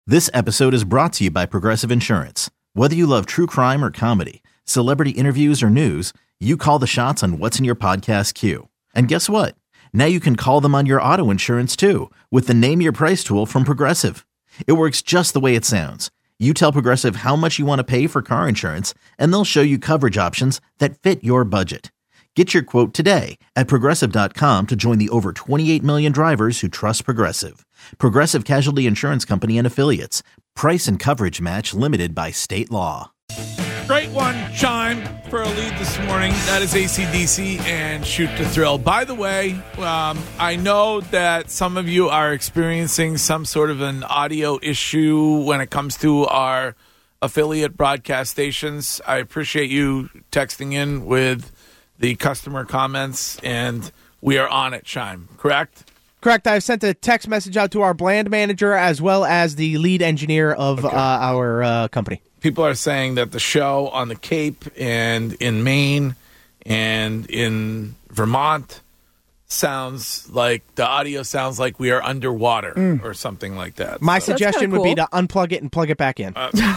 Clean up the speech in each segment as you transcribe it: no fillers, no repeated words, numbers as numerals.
This episode is brought to you by Progressive Insurance. Whether you love true crime or comedy, celebrity interviews or news, you call the shots on what's in your podcast queue. And guess what? Now you can call them on your auto insurance too with the Name Your Price tool from Progressive. It works just the way it sounds. You tell Progressive how much you want to pay for car insurance, and they'll show you coverage options that fit your budget. Get your quote today at Progressive.com to join the over 28 million drivers who trust Progressive. Progressive Casualty Insurance Company and Affiliates. Price and coverage match limited by state law. Great one, Chime, for a lead this morning. That is AC/DC and Shoot to Thrill. By the way, I know that some of you are experiencing some sort of an audio issue when it comes to our affiliate broadcast stations. I appreciate you texting in with the customer comments, and we are on it, Chime, correct? Correct. I've sent a text message out to our brand manager as well as the lead engineer of our company. People are saying that the show on the Cape and in Maine and in Vermont sounds like the audio sounds like we are underwater or something like that. My suggestion would be to unplug it and plug it back in.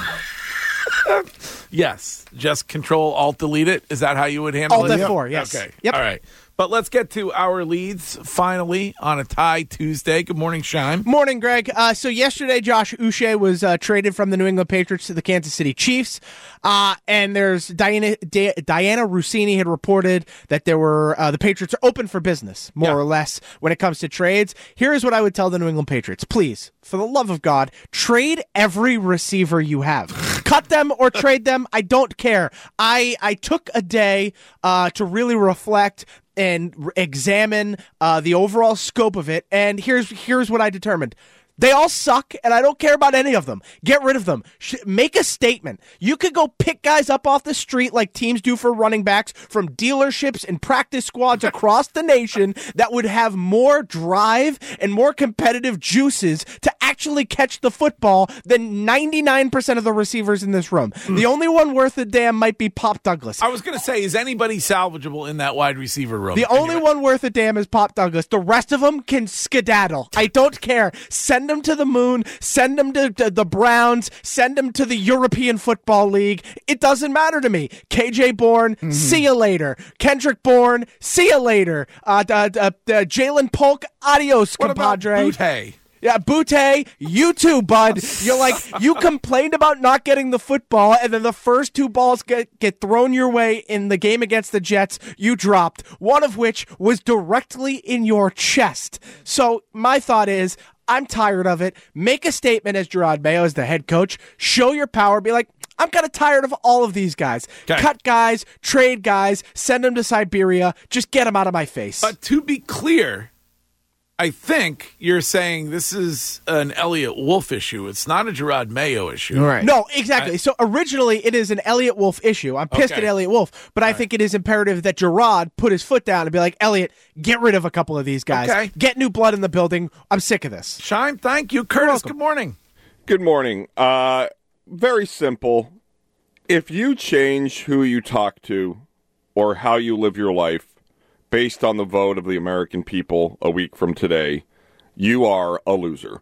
Yes. Just Control-Alt-Delete it. Is that how you would handle it? Alt-F4, yes. Okay. Yep. All right. But let's get to our leads finally on a tie Tuesday. Good morning, Shime. Morning, Greg. So yesterday, Josh Uche was traded from the New England Patriots to the Kansas City Chiefs. And there's Diana Rossini had reported that there were the Patriots are open for business, more or less, when it comes to trades. Here's what I would tell the New England Patriots. Please, for the love of God, trade every receiver you have. Cut them or trade them. I don't care. I took a day to really reflect and examine the overall scope of it. And here's what I determined. They all suck, and I don't care about any of them. Get rid of them. Make a statement. You could go pick guys up off the street like teams do for running backs from dealerships and practice squads across the nation that would have more drive and more competitive juices to actually catch the football than 99% of the receivers in this room. The only one worth a damn might be Pop Douglas. I was going to say, is anybody salvageable in that wide receiver room? The only one worth a damn is Pop Douglas. The rest of them can skedaddle. I don't care. Send them to the moon. Send them to the Browns. Send them to the European Football League. It doesn't matter to me. KJ Bourne, see you later. Kendrick Bourne, see you later. Jalen Polk, adios, compadre. What about Butte? Yeah, Butte, you too, bud. You're like, you complained about not getting the football, and then the first two balls get thrown your way in the game against the Jets, you dropped, one of which was directly in your chest. So my thought is, I'm tired of it. Make a statement as Gerard Mayo, as the head coach. Show your power. Be like, I'm kind of tired of all of these guys. Okay. Cut guys, trade guys, send them to Siberia. Just get them out of my face. But to be clear, I think you're saying this is an Elliott Wolf issue. It's not a Gerard Mayo issue. Right. No, exactly. So originally it is an Elliott Wolf issue. I'm pissed at Elliott Wolf, but I think it is imperative that Gerard put his foot down and be like, Elliott, get rid of a couple of these guys. Okay. Get new blood in the building. I'm sick of this. Shime, thank you. Curtis, good morning. Good morning. Very simple. If you change who you talk to or how you live your life based on the vote of the American people a week from today, you are a loser.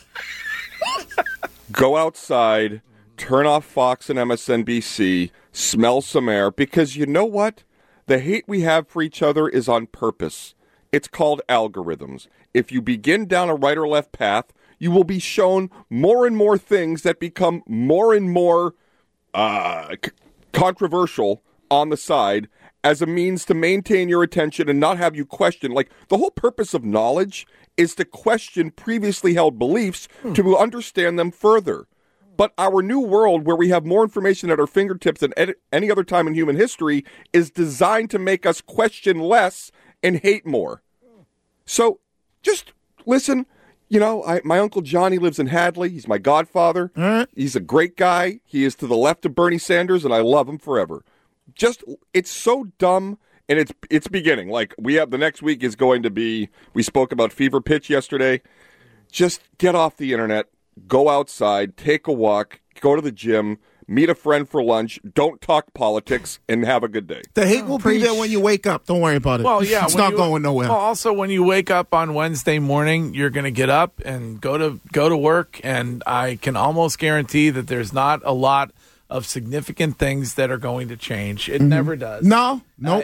Go outside, turn off Fox and MSNBC, smell some air, because you know what? The hate we have for each other is on purpose. It's called algorithms. If you begin down a right or left path, you will be shown more and more things that become more and more controversial on the side, as a means to maintain your attention and not have you question. Like, the whole purpose of knowledge is to question previously held beliefs to understand them further. But our new world, where we have more information at our fingertips than any other time in human history, is designed to make us question less and hate more. So just listen. You know, my Uncle Johnny lives in Hadley. He's my godfather. He's a great guy. He is to the left of Bernie Sanders, and I love him forever. Just, it's so dumb, and it's beginning. Like, we have, the next week is going to be, we spoke about fever pitch yesterday. Just get off the internet, go outside, take a walk, go to the gym, meet a friend for lunch, don't talk politics, and have a good day. The hate will be there when you wake up. Don't worry about it. Well, yeah, it's not going nowhere. Well, also when you wake up on Wednesday morning, you're going to get up and go to work, and I can almost guarantee that there's not a lot of significant things that are going to change. It never does. No, nope.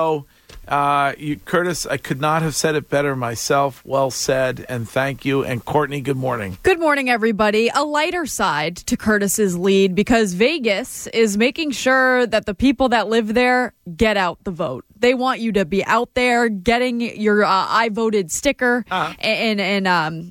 Curtis, I could not have said it better myself. Well said, and thank you. And Courtney, good morning. Good morning, everybody. A lighter side to Curtis's lead because Vegas is making sure that the people that live there get out the vote. They want you to be out there getting your I voted sticker and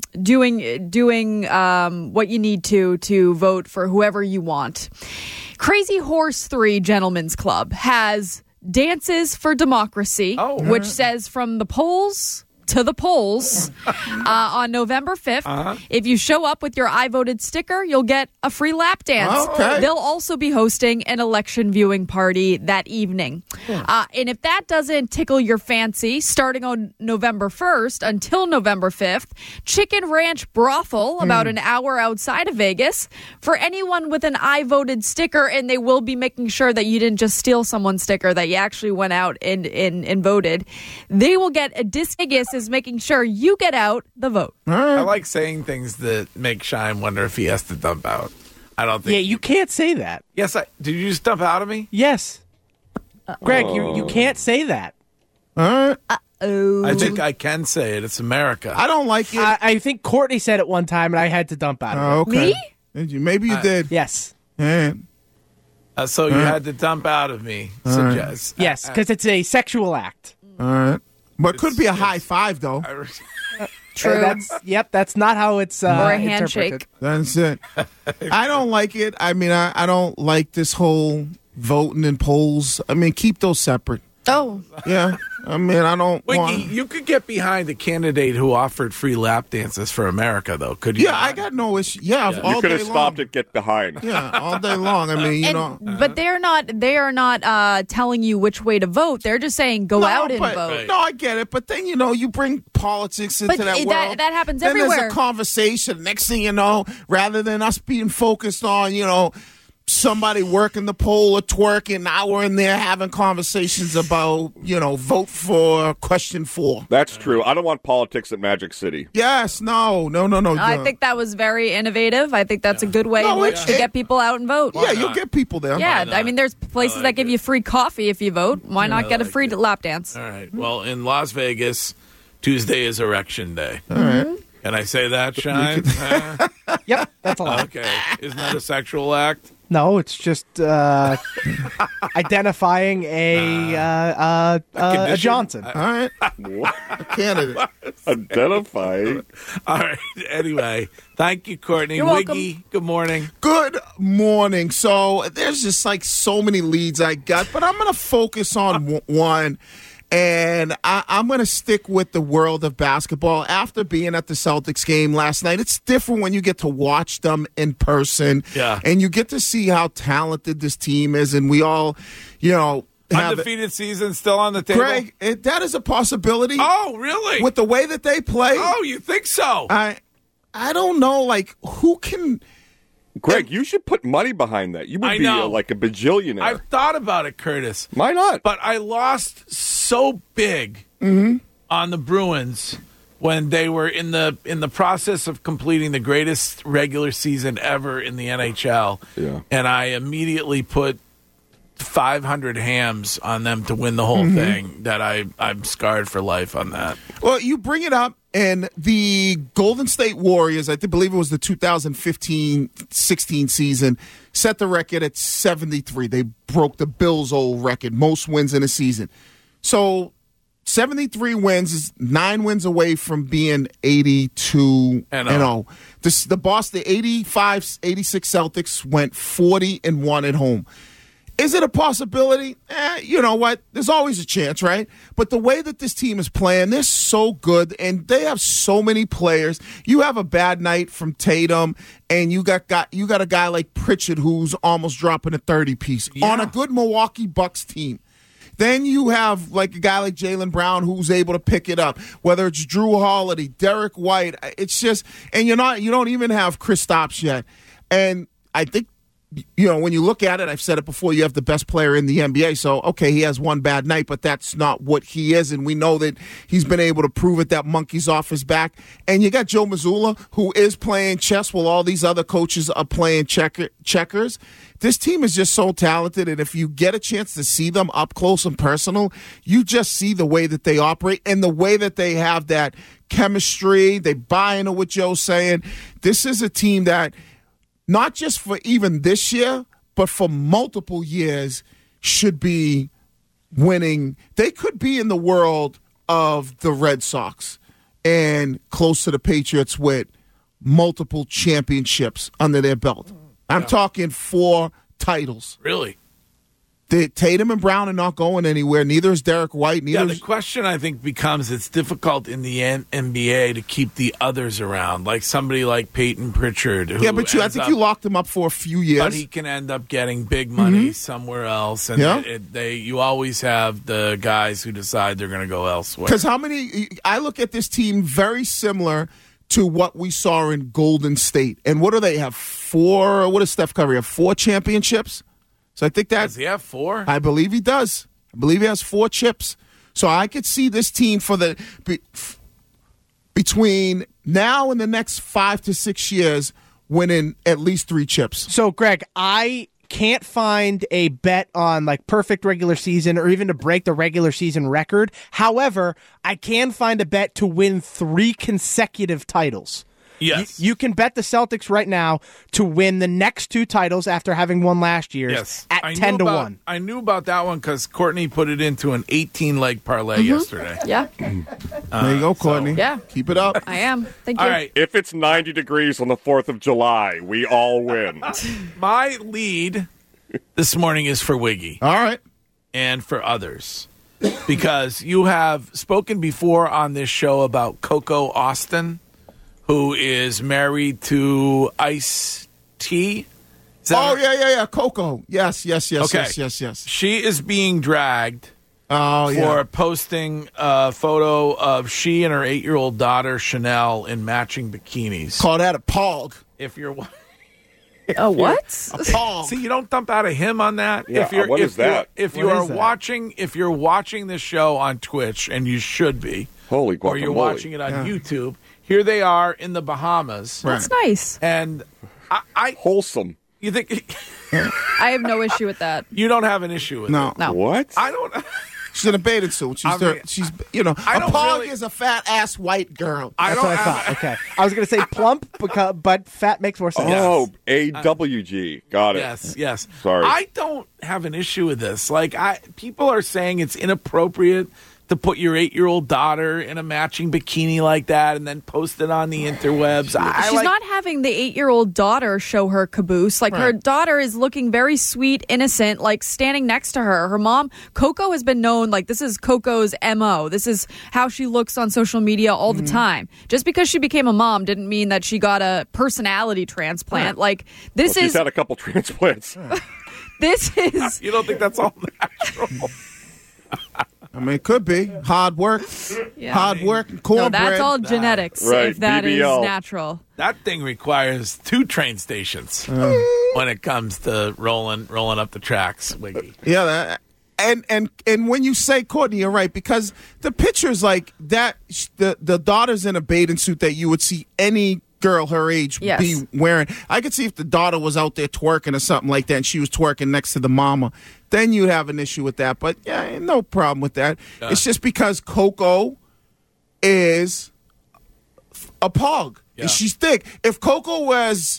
doing what you need to vote for whoever you want. Crazy Horse 3 Gentlemen's Club has Dances for Democracy, which says from the polls to the polls on November 5th. If you show up with your I voted sticker, you'll get a free lap dance. Okay. They'll also be hosting an election viewing party that evening. And if that doesn't tickle your fancy, starting on November 1st until November 5th, Chicken Ranch Brothel, about an hour outside of Vegas, for anyone with an I voted sticker, and they will be making sure that you didn't just steal someone's sticker, that you actually went out and voted. They will get a Vegas is making sure you get out the vote. I like saying things that make Shine wonder if he has to dump out. I don't think. Yeah, you can't say that. Yes, did you just dump out of me? Yes. Greg, you can't say that. All right. I think I can say it. It's America. I don't like it. I think Courtney said it one time, and I had to dump out of it. Okay. Me? Did you? Maybe you did. Yes. Yeah. So you had to dump out of me. Suggest. Yes, because it's a sexual act. All right. But it could be a high five, though. True. That's not how it's or a handshake. That's it. I don't like it. I mean, I don't like this whole voting and polls. I mean, keep those separate. Oh. Yeah. I mean, I don't Wiggy, want... you could get behind a candidate who offered free lap dances for America, though, could you? Yeah, I got no issue. Yeah, all You could day have long. stopped at Get Behind. Yeah, all day long. I mean, you know... But they are not telling you which way to vote. They're just saying go out and vote. No, I get it. But then, you know, you bring politics into But that world. that happens then everywhere. There's a conversation. Next thing you know, rather than us being focused on, you know, somebody working the poll or twerking, now we're in there having conversations about, you know, vote for question 4. That's true. I don't want politics at Magic City. Yes, no. I think that was very innovative. I think that's a good way in which to get people out and vote. Yeah, you'll get people there. Yeah, I mean, there's places that give you free coffee if you vote. Why not get a free lap dance? All right. Well, in Las Vegas, Tuesday is Erection Day. All right. Can I say that, Shine? Yep, that's a lot. Okay. Isn't that a sexual act? No, it's just identifying a Johnson. All right. A candidate. Identify. All right. Anyway, thank you, Courtney. You're welcome. Wiggy, good morning. Good morning. So there's just like so many leads I got, but I'm going to focus on one. And I'm going to stick with the world of basketball. After being at the Celtics game last night, it's different when you get to watch them in person. Yeah. And you get to see how talented this team is. And we all, you know, have Undefeated season still on the table? Greg, that is a possibility. Oh, really? With the way that they play. Oh, you think so? I don't know, like, who can... Greg, you should put money behind that. You would I be know. like a bajillionaire. I've thought about it, Curtis. Why not? But I lost so big on the Bruins when they were in the process of completing the greatest regular season ever in the NHL. Yeah. And I immediately put 500 hams on them to win the whole thing, that I'm scarred for life on that. Well, you bring it up, and the Golden State Warriors, I believe it was the 2015-16 season, set the record at 73. They broke the Bills' old record, most wins in a season. So 73 wins is 9 wins away from being 82-0. The Boston 85-86 Celtics went 40-1 at home. Is it a possibility? You know what? There's always a chance, right? But the way that this team is playing, they're so good, and they have so many players. You have a bad night from Tatum, and you got a guy like Pritchard who's almost dropping a 30-piece on a good Milwaukee Bucks team. Then you have like a guy like Jaylen Brown who's able to pick it up. Whether it's Drew Holiday, Derek White, it's just, and you don't even have Kristaps yet. And I think when you look at it, I've said it before, you have the best player in the NBA. So, okay, he has one bad night, but that's not what he is. And we know that he's been able to prove it, that monkey's off his back. And you got Joe Mazzulla, who is playing chess while all these other coaches are playing checkers. This team is just so talented. And if you get a chance to see them up close and personal, you just see the way that they operate and the way that they have that chemistry. They buy into what Joe's saying. This is a team that, not just for even this year, but for multiple years, should be winning. They could be in the world of the Red Sox and close to the Patriots with multiple championships under their belt. I'm talking 4 titles. Really? Tatum and Brown are not going anywhere. Neither is Derek White. The question, I think, becomes it's difficult in the NBA to keep the others around, like somebody like Peyton Pritchard. Who but I think you locked him up for a few years. But he can end up getting big money somewhere else. And you always have the guys who decide they're going to go elsewhere. Because I look at this team very similar to what we saw in Golden State. And what do they have? 4? What does Steph Curry have? 4 championships? So I think that. Does he have 4? I believe he does. I believe he has 4 chips. So I could see this team for between now and the next 5 to 6 years winning at least 3 chips. So, Greg, I can't find a bet on like perfect regular season or even to break the regular season record. However, I can find a bet to win 3 consecutive titles. Yes. You can bet the Celtics right now to win the next 2 titles after having won last year's at 10-1. I knew about that one because Courtney put it into an 18-leg parlay yesterday. Yeah. There you go, Courtney. Yeah. Keep it up. I am. Thank you. All right. If it's 90 degrees on the 4th of July, we all win. My lead this morning is for Wiggy. All right. And for others. Because you have spoken before on this show about Coco Austin, who is married to Ice-T. Yeah. Coco. Yes. Okay. Yes. She is being dragged for posting a photo of she and her 8-year-old daughter, Chanel, in matching bikinis. Call that a pog. If you're... Oh, what? A pog. See, you don't dump out a him on that. Yeah, what is that? If you're watching this show on Twitch, and you should be, holy guacamole, or you're watching it on YouTube, here they are in the Bahamas. That's nice. And I wholesome. You think I have no issue with that. You don't have an issue with it? No. What? I don't. She's in a bathing suit. She's a pog is a fat ass white girl. That's what I thought. Okay, I was going to say plump, but fat makes more sense. Oh, AWG. Got it. Yes. Sorry. I don't have an issue with this. Like, people are saying it's inappropriate to put your 8-year-old daughter in a matching bikini like that and then post it on the interwebs. She's not having the 8-year-old daughter show her caboose. Like, her daughter is looking very sweet, innocent, like standing next to her. Her mom, Coco, has been known, like, this is Coco's MO. This is how she looks on social media all the time. Just because she became a mom didn't mean that she got a personality transplant. Like, she's had a couple transplants. This is... You don't think that's all natural? I mean, it could be. Hard work. Yeah. Hard work and cornbread. No, that's all genetics, Right, if that BBL. is natural. That thing requires 2 train stations when it comes to rolling up the tracks, Wiggy. Yeah, and when you say Courtney, you're right, because the pictures like that, the daughter's in a bathing suit that you would see any girl her age be wearing. I could see if the daughter was out there twerking or something like that and she was twerking next to the mama, then you'd have an issue with that. But yeah, no problem with that. It's just because Coco is a pog and she's thick. If Coco was,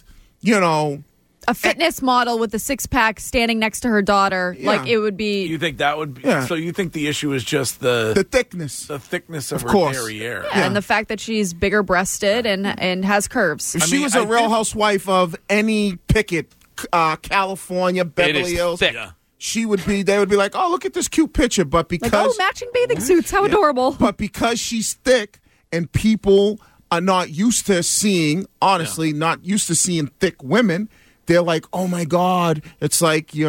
a fitness model with a 6-pack standing next to her daughter, like, it would be... You think that would be... So you think the issue is just the thickness. The thickness of her course. derriere. Yeah, and the fact that she's bigger breasted and has curves. If she was a real housewife of any Pickett, California, Beverly Hills, she would be. They would be like, "Oh, look at this cute picture." But because matching bathing suits, how adorable! But because she's thick and people are not used to seeing, honestly, not used to seeing thick women, they're like, "Oh my God!" It's like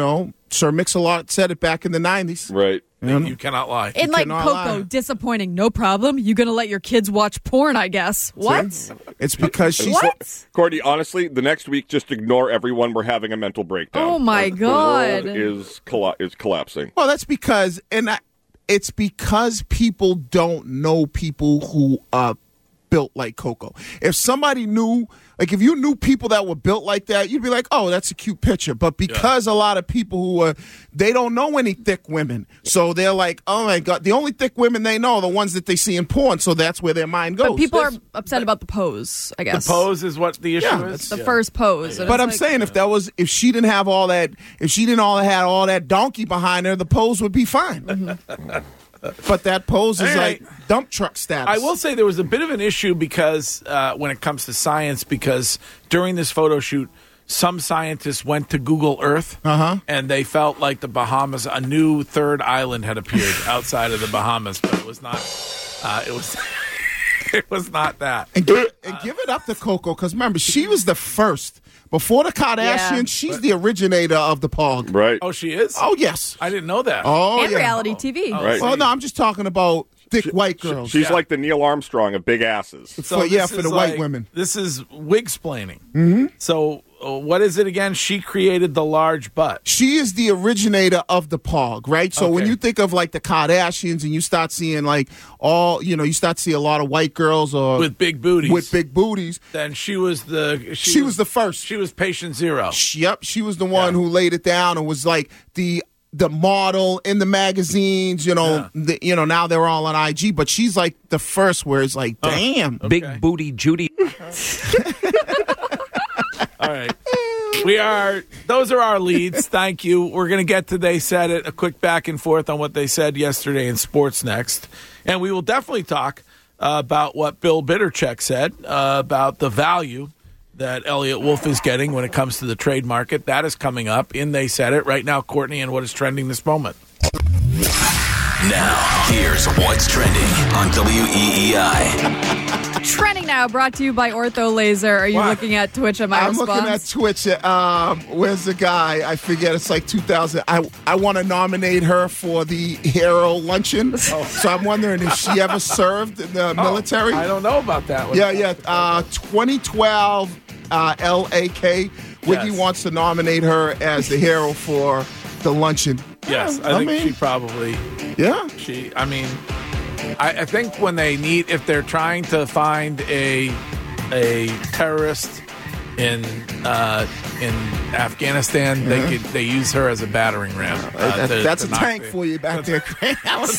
Sir Mix-a-Lot said it back in the 90s. Right. You cannot lie. And like cannot Coco, lie. disappointing. No problem. You gonna let your kids watch porn? I guess. What? It's because she's What? Courtney, honestly, the next week, just ignore everyone. We're having a mental breakdown. Oh, my The God. world is collapsing. Well, that's because, it's because people don't know people who are built like Coco. If somebody knew, like if you knew people that were built like that, you'd be like, oh, that's a cute picture. But because a lot of people they don't know any thick women. So they're like, oh my God, the only thick women they know are the ones that they see in porn. So that's where their mind goes. But people are upset about the pose, I guess. The pose is what the issue Yeah, is. The first pose. And But it's I'm like- saying if she didn't have all that, if she didn't have all that donkey behind her, the pose would be fine. But that pose is All right. like dump truck status. I will say there was a bit of an issue because when it comes to science, because during this photo shoot, some scientists went to Google Earth and they felt like the Bahamas, a new third island had appeared outside of the Bahamas, but it was not. It was. It was not that. And give it up to Coco, because remember, she was the first. Before the Kardashians, Yeah. she's the originator of the Pog. Right. Oh, she is. Oh, yes. I didn't know that. Oh, and yeah. reality TV. Right. Well, no, I'm just talking about thick white girls. She's like the Neil Armstrong of big asses. So yeah, this for is the white like- women. This is wig-splaining. Mm-hmm. So what is it again? She created the large butt. She is the originator of the Pog, right? So when Okay. you think of like the Kardashians and you start seeing like you start seeing a lot of white girls or With big booties. with big booties. Then she was the... She was the first. She was patient zero. Yep, she was the one who laid it down and was like the model in the magazines. Now they're all on IG, but she's like the first where it's like, damn. Big booty Judy. All right. Those are our leads. Thank you. We're going to get to They Said It, a quick back and forth on what they said yesterday in sports next. And we will definitely talk about what Bill Bittercheck said about the value that Elliot Wolf is getting when it comes to the trade market. That is coming up in They Said It right now, Courtney, and what is trending this moment. Now, here's what's trending on WEEI. Trending now, brought to you by Ortho Laser. Are you What? looking at Twitch at my I'm response? looking at Twitch. Where's the guy? I forget. It's like 2000. I want to nominate her for the Hero Luncheon. So I'm wondering if she ever served in the military. I don't know about that one. Yeah. 2012 LAK. Wiggy Yes. wants to nominate her as the hero for the luncheon. Yes, Yeah, I think mean, she probably... Yeah. I think when if they're trying to find a terrorist in Afghanistan, they use her as a battering ram. That's to a knock tank the- for you back there, Craig.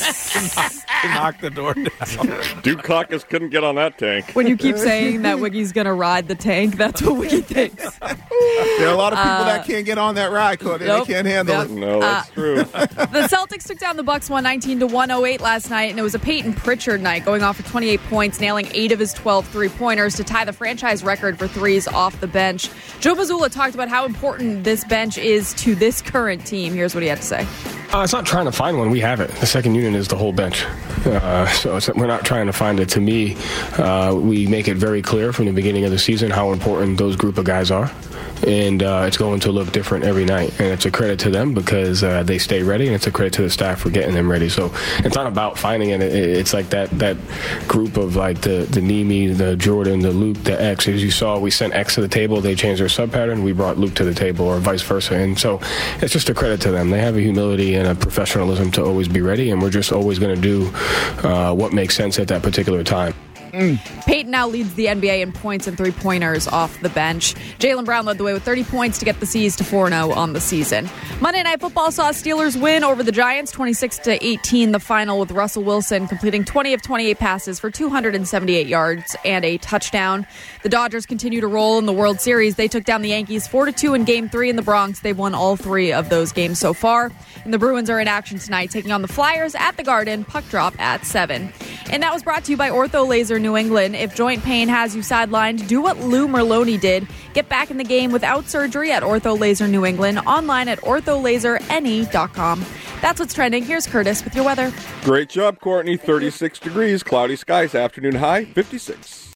to knock the door down. Duke Caucus couldn't get on that tank. When you keep saying that Wiggy's going to ride the tank, that's what Wiggy thinks. There are a lot of people that can't get on that ride, Cody. Nope. They can't handle Yep. it. No, that's true. The Celtics took down the Bucks 119 to 108 last night, and it was a Peyton Pritchard night, going off for 28 points, nailing 8 of his 12 three-pointers to tie the franchise record for threes off the bench. Joe Mazzulla talked about how important this bench is to this current team. Here's what he had to say. It's not trying to find one. We have it. The second unit is the whole bench. We're not trying to find it. To me, we make it very clear from the beginning of the season how important those group of guys are. And it's going to look different every night. And it's a credit to them because they stay ready, and it's a credit to the staff for getting them ready. So it's not about finding it. It's like that group of like the Nemi, the Jordan, the Luke, the X. As you saw, we sent X to the table. They changed their sub-pattern. We brought Luke to the table, or vice versa. And so it's just a credit to them. They have a humility and a professionalism to always be ready, and we're just always going to do what makes sense at that particular time. Peyton now leads the NBA in points and three-pointers off the bench. Jaylen Brown led the way with 30 points to get the C's to 4-0 on the season. Monday Night Football saw Steelers win over the Giants 26-18, the final, with Russell Wilson completing 20 of 28 passes for 278 yards and a touchdown. The Dodgers continue to roll in the World Series. They took down the Yankees 4-2 in Game 3 in the Bronx. They've won all 3 of those games so far. And the Bruins are in action tonight, taking on the Flyers at the Garden, puck drop at 7. And that was brought to you by Ortho Laser New England. If joint pain has you sidelined, do what Lou Merloni did. Get back in the game without surgery at Ortho Laser New England, online at ortholaserne.com. That's what's trending. Here's Curtis with your weather. Great job, Courtney. 36 degrees, cloudy skies, afternoon high, 56.